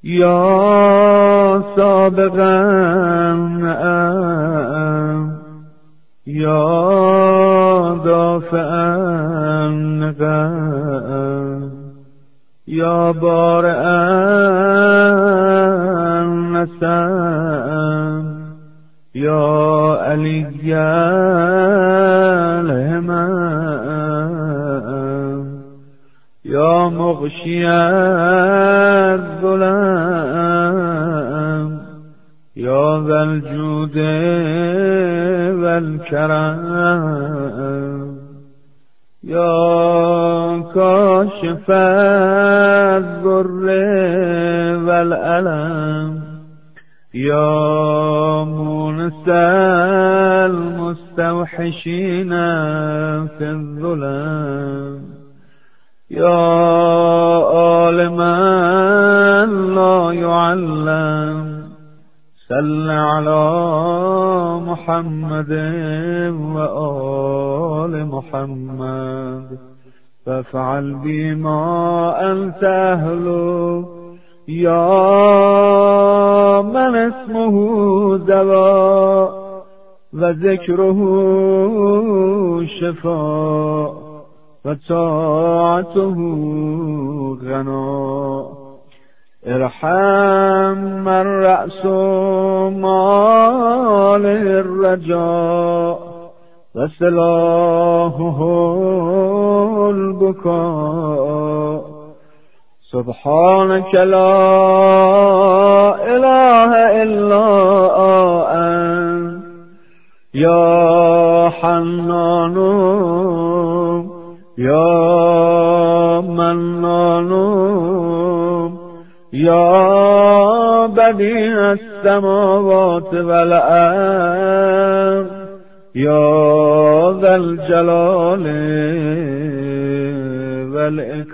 یا سابقا یا دافعا یا بارئا نسم یا علی الهمم یا مغشی الظلم یا ذا الجود والکرم یا کاشف الضر والألم یا مونس المستوحشین فی الظلم یا عالما لا يعلم صل على محمد وآل محمد فافعل بما أنت أهله یا من اسمه دوا و ذکره شفا و طاعته غنا ارحم من رأس مال الرجاء و سلاحه البكاء سبحانك لا إله إلا أنت يا حنان يا منان يا بديع السماوات والأرض يا ذا الجلال والإكرام